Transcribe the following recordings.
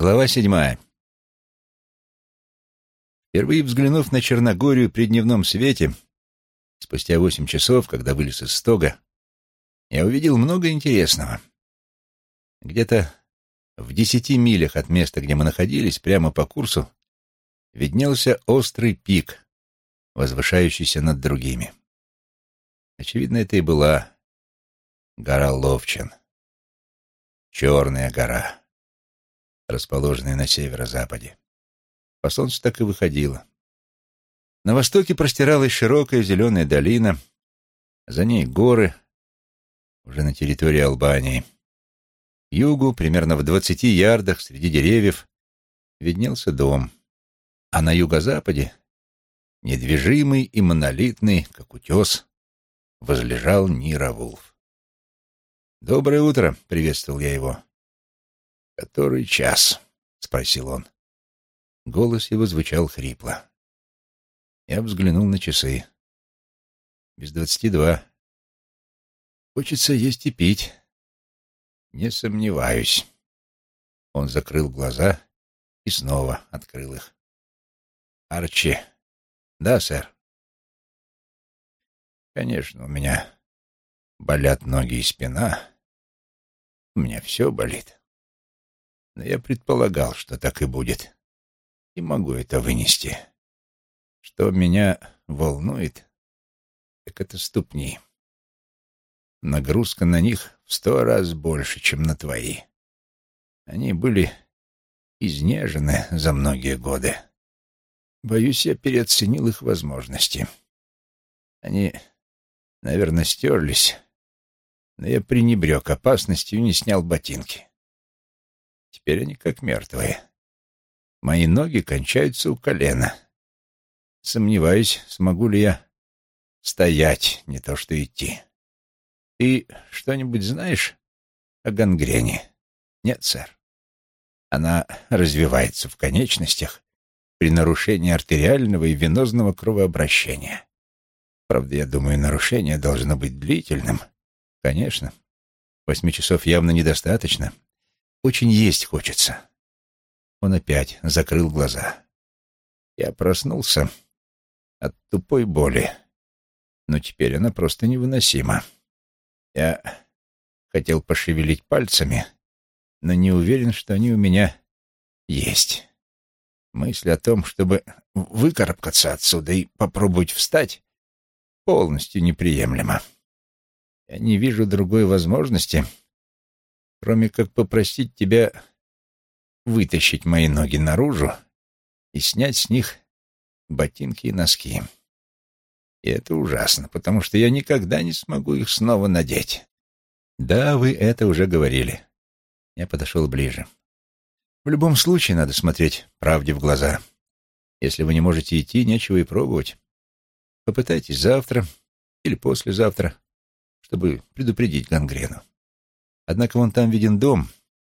Глава 7. Впервые взглянув на Черногорию при дневном свете, спустя 8 часов, когда вылез из стога, я увидел много интересного. Где-то в 10 милях от места, где мы находились, прямо по курсу, виднелся острый пик, возвышающийся над другими. Очевидно, это и была гора Ловчин. Черная гора, расположенная на северо-западе. По солнцу так и выходило. На востоке простиралась широкая зеленая долина, за ней горы, уже на территории Албании. К югу, примерно в 20 ярдах среди деревьев, виднелся дом, а на юго-западе, недвижимый и монолитный, как утес, возлежал Нира-Вулф. «Доброе утро», — приветствовал я его. «Который час?» — спросил он. Голос его звучал хрипло. Я взглянул на часы. Без 22. Хочется есть и пить. Не сомневаюсь. Он закрыл глаза и снова открыл их. Арчи. Да, сэр. Конечно, у меня болят ноги и спина. У меня все болит. Но я предполагал, что так и будет. И могу это вынести. Что меня волнует, так это ступни. Нагрузка на них в 100 раз больше, чем на твои. Они были изнежены за многие годы. Боюсь, я переоценил их возможности. Они, наверное, стерлись, но я пренебрег опасностью и не снял ботинки. Теперь они как мертвые. Мои ноги кончаются у колена. Сомневаюсь, смогу ли я стоять, не то что идти. Ты что-нибудь знаешь о гангрене? Нет, сэр. Она развивается в конечностях при нарушении артериального и венозного кровообращения. Правда, я думаю, нарушение должно быть длительным. Конечно. 8 часов явно недостаточно. Очень есть хочется. Он опять закрыл глаза. Я проснулся от тупой боли, но теперь она просто невыносима. Я хотел пошевелить пальцами, но не уверен, что они у меня есть. Мысль о том, чтобы выкарабкаться отсюда и попробовать встать, полностью неприемлема. Я не вижу другой возможности, кроме как попросить тебя вытащить мои ноги наружу и снять с них ботинки и носки. И это ужасно, потому что я никогда не смогу их снова надеть. Да, вы это уже говорили. Я подошел ближе. В любом случае надо смотреть правде в глаза. Если вы не можете идти, нечего и пробовать. Попытайтесь завтра или послезавтра, чтобы предупредить гангрену. Однако вон там виден дом.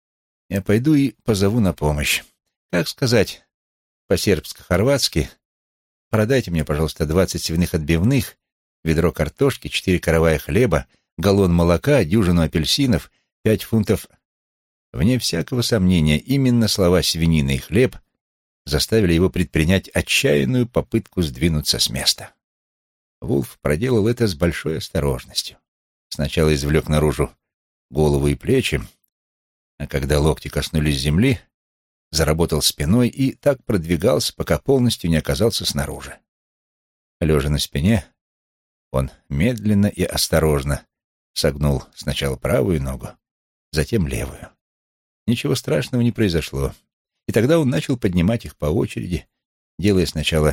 Я пойду и позову на помощь. Как сказать по-сербско-хорватски: продайте мне, пожалуйста, 20 свиных отбивных, ведро картошки, 4 каравая хлеба, галлон молока, дюжину апельсинов, 5 фунтов. Вне всякого сомнения, именно слова «свинина» и «хлеб» заставили его предпринять отчаянную попытку сдвинуться с места. Вулф проделал это с большой осторожностью. Сначала извлек наружу голову и плечи, а когда локти коснулись земли, заработал спиной и так продвигался, пока полностью не оказался снаружи. Лежа на спине, он медленно и осторожно согнул сначала правую ногу, затем левую. Ничего страшного не произошло, и тогда он начал поднимать их по очереди, делая сначала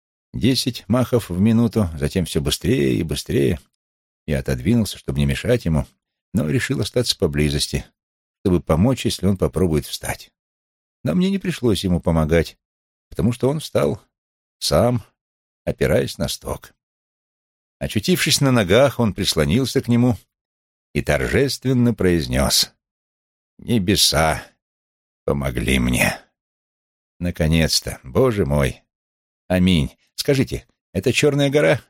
10 махов в минуту, затем все быстрее и быстрее. Я отодвинулся, чтобы не мешать ему, но решил остаться поблизости, чтобы помочь, если он попробует встать. Но мне не пришлось ему помогать, потому что он встал сам, опираясь на сток. Очутившись на ногах, он прислонился к нему и торжественно произнес: «Небеса помогли мне». Наконец-то, Боже мой! Аминь. Скажите, это Черная гора?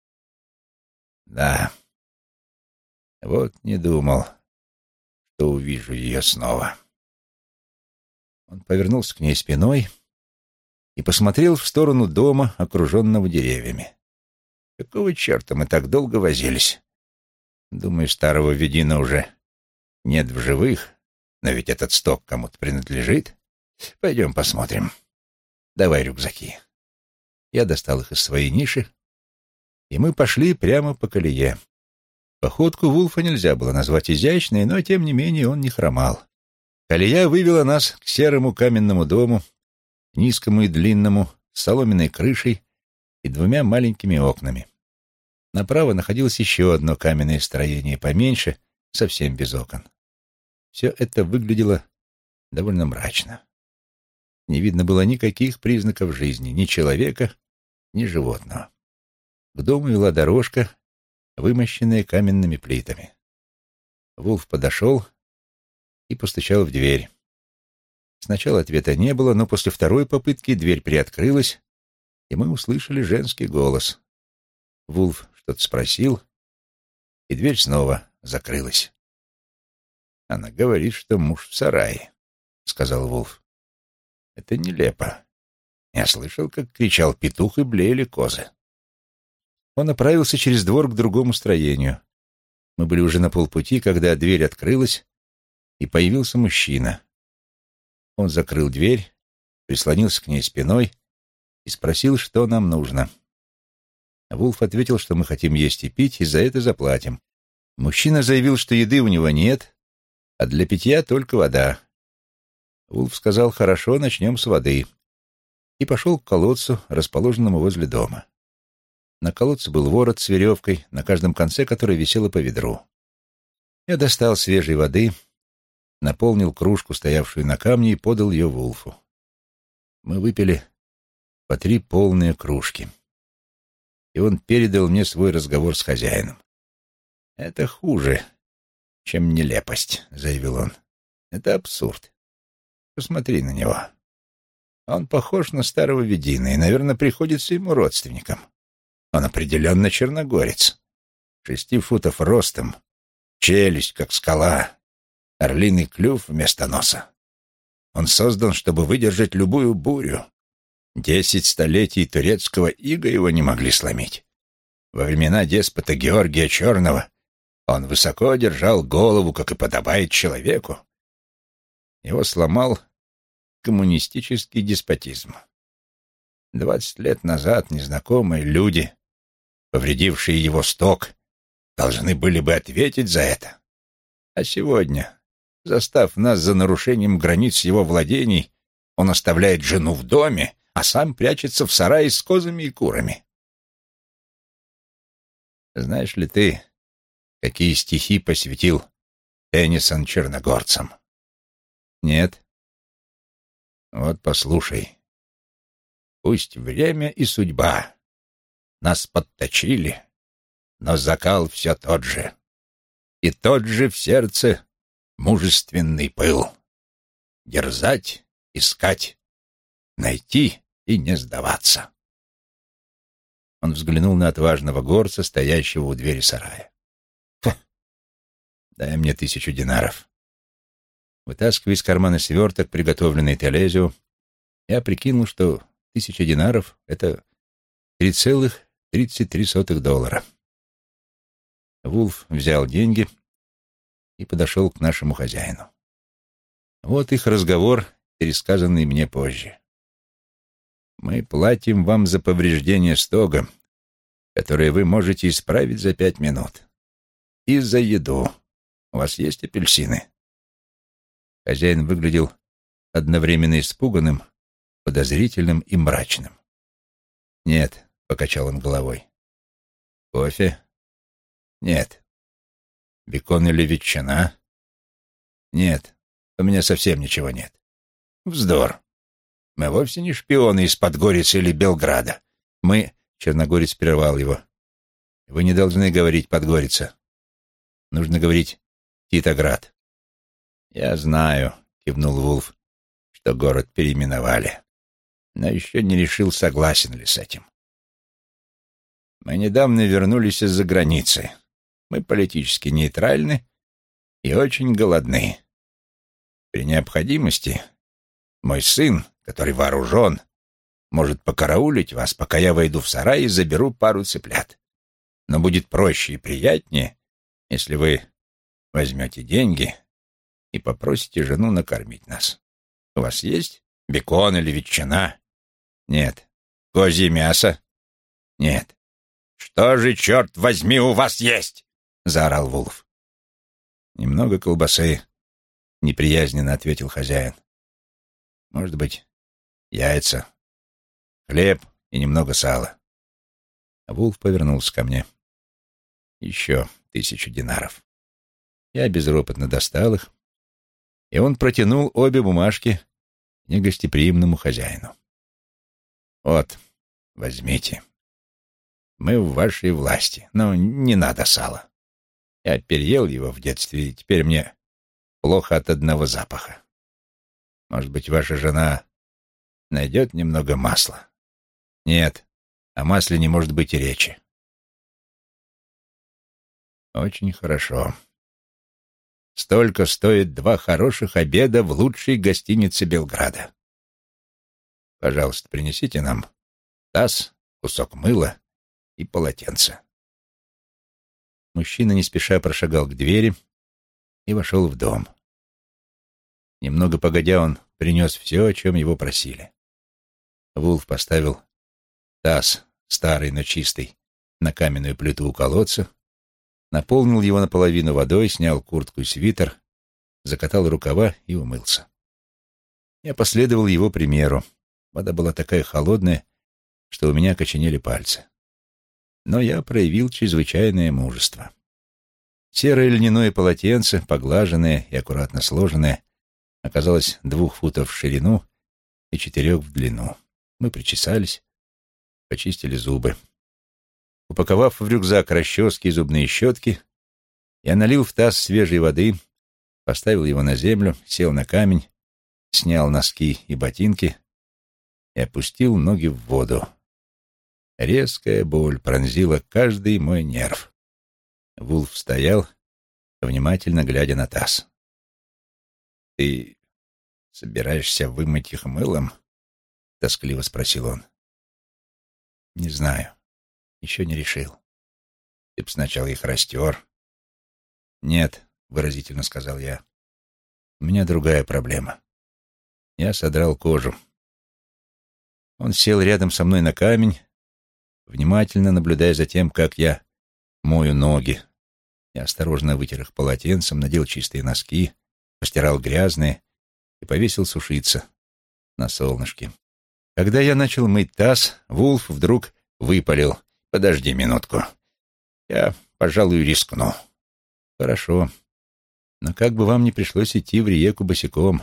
Да. Вот не думал, что увижу ее снова. Он повернулся к ней спиной и посмотрел в сторону дома, окруженного деревьями. «Какого черта мы так долго возились? Думаю, старого Ведина уже нет в живых, но ведь этот сток кому-то принадлежит. Пойдем посмотрим. Давай рюкзаки». Я достал их из своей ниши, и мы пошли прямо по колее. Походку Вулфа нельзя было назвать изящной, но, тем не менее, он не хромал. Колея вывела нас к серому каменному дому, низкому и длинному, с соломенной крышей и 2 маленькими окнами. Направо находилось еще одно каменное строение поменьше, совсем без окон. Все это выглядело довольно мрачно. Не видно было никаких признаков жизни, ни человека, ни животного. К дому вела дорожка, вымощенная каменными плитами. Вулф подошел и постучал в дверь. Сначала ответа не было, но после второй попытки дверь приоткрылась, и мы услышали женский голос. Вулф что-то спросил, и дверь снова закрылась. «Она говорит, что муж в сарае», — сказал Вулф. «Это нелепо. Я слышал, как кричал петух и блеяли козы». Он направился через двор к другому строению. Мы были уже на полпути, когда дверь открылась, и появился мужчина. Он закрыл дверь, прислонился к ней спиной и спросил, что нам нужно. Вулф ответил, что мы хотим есть и пить, и за это заплатим. Мужчина заявил, что еды у него нет, а для питья только вода. Вулф сказал: «Хорошо, начнем с воды», и пошел к колодцу, расположенному возле дома. На колодце был ворот с веревкой, на каждом конце которой висело по ведру. Я достал свежей воды, наполнил кружку, стоявшую на камне, и подал ее Вулфу. Мы выпили по 3 полные кружки, и он передал мне свой разговор с хозяином. «Это хуже, чем нелепость», — заявил он. «Это абсурд. Посмотри на него. Он похож на старого Ведина и, наверное, приходится ему родственником. Он определенно черногорец. 6 футов ростом, челюсть, как скала, орлиный клюв вместо носа. Он создан, чтобы выдержать любую бурю. 10 столетий турецкого ига его не могли сломить. Во времена деспота Георгия Черного он высоко держал голову, как и подобает человеку. Его сломал коммунистический деспотизм. 20 лет назад незнакомые люди, повредившие его сток, должны были бы ответить за это. А сегодня, застав нас за нарушением границ его владений, он оставляет жену в доме, а сам прячется в сарае с козами и курами. Знаешь ли ты, какие стихи посвятил Теннисон черногорцам? Нет. Вот послушай. Пусть время и судьба нас подточили, но закал все тот же, и тот же в сердце мужественный пыл. Дерзать, искать, найти и не сдаваться. Он взглянул на отважного горца, стоящего у двери сарая. «Дай мне 1000 динаров». Вытаскивая из кармана сверток, приготовленный Телезио, я прикинул, что 1000 динаров — это $3,33. Вулф взял деньги и подошел к нашему хозяину. Вот их разговор, пересказанный мне позже. «Мы платим вам за повреждение стога, которое вы можете исправить за 5 минут. И за еду. У вас есть апельсины?» Хозяин выглядел одновременно испуганным, подозрительным и мрачным. «Нет», — покачал он головой. «Кофе?» «Нет». «Бекон или ветчина?» «Нет, у меня совсем ничего нет». «Вздор. Мы вовсе не шпионы из Подгорицы или Белграда. Мы...» — черногорец прервал его. «Вы не должны говорить Подгорица. Нужно говорить Титоград». «Я знаю», — кивнул Вулф, — «что город переименовали, но еще не решил, согласен ли с этим. Мы недавно вернулись из-за границы. Мы политически нейтральны и очень голодны. При необходимости Мой сын, который вооружен, может покараулить вас, пока я войду в сарай и заберу пару цыплят. Но будет проще и приятнее, если вы возьмете деньги и попросите жену накормить нас. У вас есть бекон или ветчина? Нет. Козье мясо? Нет. Что же, черт возьми, у вас есть? Заорал Вулф. Немного колбасы, неприязненно ответил хозяин. Может быть, яйца, хлеб и немного сала. Вулф повернулся ко мне. Еще 1000 динаров. Я безропотно достал их, и он протянул обе бумажки негостеприимному хозяину. Вот, возьмите. Мы в вашей власти, но не надо сала. Я переел его в детстве, и теперь мне плохо от одного запаха. Может быть, ваша жена найдет немного масла? Нет, о масле не может быть и речи. Очень хорошо. Столько стоит 2 хороших обеда в лучшей гостинице Белграда. Пожалуйста, принесите нам таз, кусок мыла и полотенце. Мужчина не спеша прошагал к двери и вошел в дом. Немного погодя, он принес все, о чем его просили. Вулф поставил таз, старый, но чистый, на каменную плиту у колодца, наполнил его наполовину водой, снял куртку и свитер, закатал рукава и умылся. Я последовал его примеру. Вода была такая холодная, что у меня окоченели пальцы. Но я проявил чрезвычайное мужество. Серое льняное полотенце, поглаженное и аккуратно сложенное, оказалось 2 футов в ширину и 4 в длину. Мы причесались, почистили зубы. Упаковав в рюкзак расчески и зубные щетки, я налил в таз свежей воды, поставил его на землю, сел на камень, снял носки и ботинки и опустил ноги в воду. Резкая боль пронзила каждый мой нерв. Вулф стоял, внимательно глядя на таз. «Ты собираешься вымыть их мылом?» — тоскливо спросил он. «Не знаю. Еще не решил. Ты б сначала их растер». «Нет», — выразительно сказал я. «У меня другая проблема. Я содрал кожу». Он сел рядом со мной на камень, внимательно наблюдая за тем, как я мою ноги. Я осторожно вытер их полотенцем, надел чистые носки, постирал грязные и повесил сушиться на солнышке. Когда я начал мыть таз, Вулф вдруг выпалил: «Подожди минутку. Я, пожалуй, рискну». «Хорошо. Но как бы вам не пришлось идти в Риеку босиком».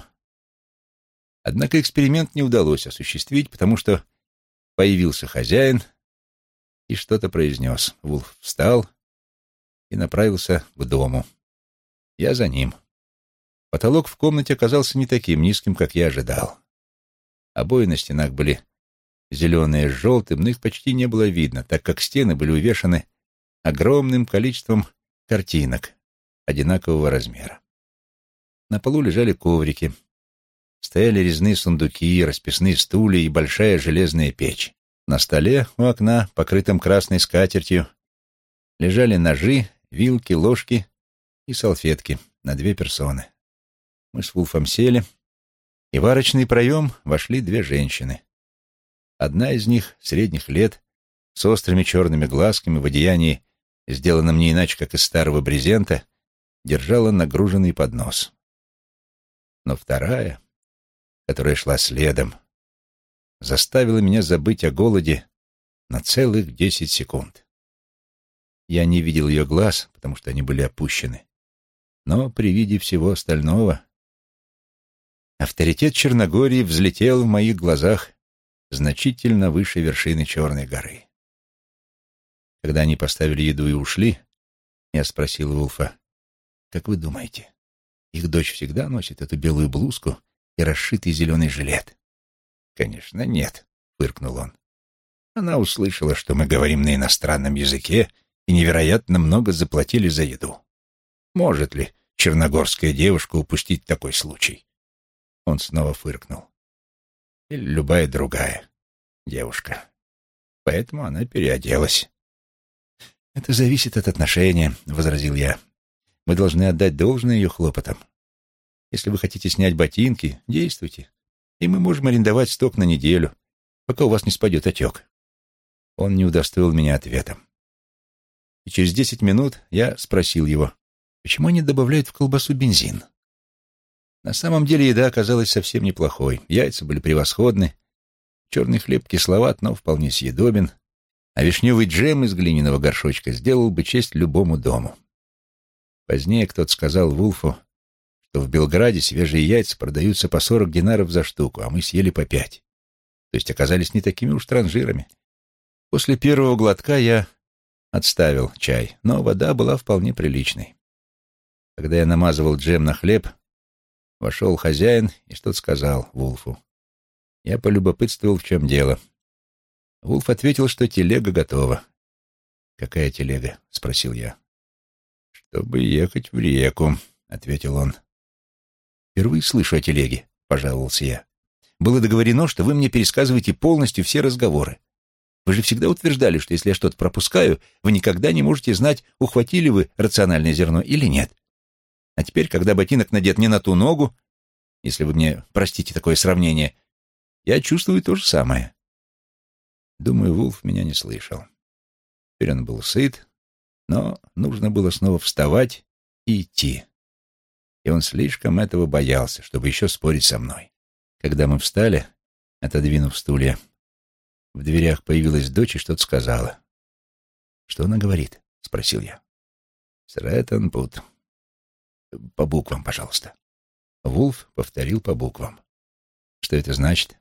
Однако эксперимент не удалось осуществить, потому что появился хозяин и что-то произнес. Вулф встал и направился к дому. Я за ним. Потолок в комнате оказался не таким низким, как я ожидал. Обои на стенах были зеленые с желтым, но их почти не было видно, так как стены были увешаны огромным количеством картинок одинакового размера. На полу лежали коврики, стояли резные сундуки, расписные стулья и большая железная печь. На столе у окна, покрытом красной скатертью, лежали ножи, вилки, ложки и салфетки на 2 персоны. Мы с Вулфом сели, и в арочный проем вошли 2 женщины. Одна из них, средних лет, с острыми черными глазками, в одеянии, сделанном не иначе, как из старого брезента, держала нагруженный поднос. Но вторая, которая шла следом, заставила меня забыть о голоде на целых 10 секунд. Я не видел ее глаз, потому что они были опущены, но при виде всего остального авторитет Черногории взлетел в моих глазах значительно выше вершины Черной горы. Когда они поставили еду и ушли, я спросил Вулфа: «Как вы думаете, их дочь всегда носит эту белую блузку и расшитый зеленый жилет?» «Конечно, нет», — фыркнул он. «Она услышала, что мы говорим на иностранном языке, и невероятно много заплатили за еду. Может ли черногорская девушка упустить такой случай?» Он снова фыркнул. или любая другая девушка. Поэтому она переоделась. «Это зависит от отношения», — возразил я. «Мы должны отдать должное ее хлопотам. Если вы хотите снять ботинки, действуйте, и мы можем арендовать сток на неделю, пока у вас не спадет отек». Он не удостоил меня ответом. И через 10 минут я спросил его, почему они добавляют в колбасу бензин. На самом деле еда оказалась совсем неплохой. Яйца были превосходны, черный хлеб кисловат, но вполне съедобен, а вишневый джем из глиняного горшочка сделал бы честь любому дому. Позднее кто-то сказал Вулфу, что в Белграде свежие яйца продаются по 40 динаров за штуку, а мы съели по 5. То есть оказались не такими уж транжирами. После первого глотка я отставил чай, но вода была вполне приличной. Когда я намазывал джем на хлеб, вошел хозяин и что-то сказал Вулфу. Я полюбопытствовал, в чем дело. Вулф ответил, что телега готова. «Какая телега?» — спросил я. «Чтобы ехать в реку», — ответил он. «Впервые слышу о телеге», — пожаловался я. «Было договорено, что вы мне пересказываете полностью все разговоры. Вы же всегда утверждали, что если я что-то пропускаю, вы никогда не можете знать, ухватили вы рациональное зерно или нет. А теперь, когда ботинок надет не на ту ногу, если вы мне простите такое сравнение, я чувствую то же самое». Думаю, Вулф меня не слышал. Теперь он был сыт, но нужно было снова вставать и идти. И он слишком этого боялся, чтобы еще спорить со мной. Когда мы встали, отодвинув стулья, в дверях появилась дочь и что-то сказала. «Что она говорит?» — спросил я. «Срэтон-пут. По буквам, пожалуйста». Вулф повторил по буквам. «Что это значит?»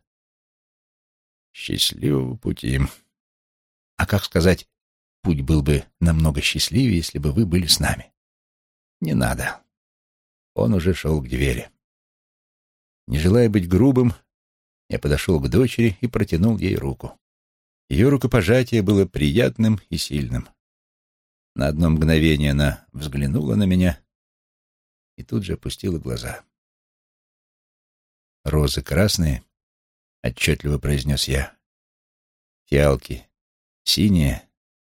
«Счастливого пути». «А как сказать, путь был бы намного счастливее, если бы вы были с нами?» «Не надо». Он уже шел к двери. Не желая быть грубым, я подошел к дочери и протянул ей руку. Ее рукопожатие было приятным и сильным. На одно мгновение она взглянула на меня и тут же опустила глаза. «Розы красные», — отчетливо произнес я. «Фиалки синие,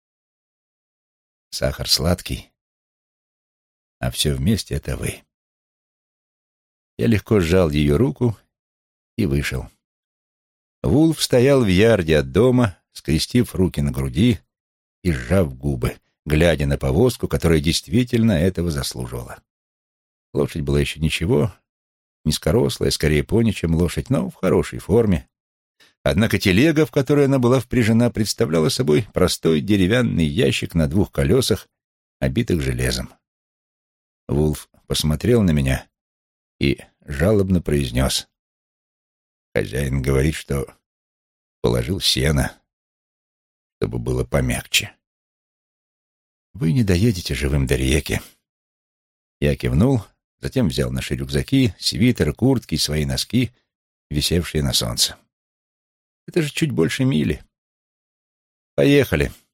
сахар сладкий, а все вместе — это вы». Я легко сжал ее руку и вышел. Вулф стоял в ярде от дома, скрестив руки на груди и сжав губы, глядя на повозку, которая действительно этого заслуживала. Лошадь была еще ничего, низкорослая, скорее пони, чем лошадь, но в хорошей форме. Однако телега, в которой она была впряжена, представляла собой простой деревянный ящик на 2 колесах, обитых железом. Вулф посмотрел на меня и жалобно произнес: «Хозяин говорит, что положил сено, чтобы было помягче. Вы не доедете живым до реки». Я кивнул, затем взял наши рюкзаки, свитер, куртки и свои носки, висевшие на солнце. «Это же чуть больше мили. Поехали».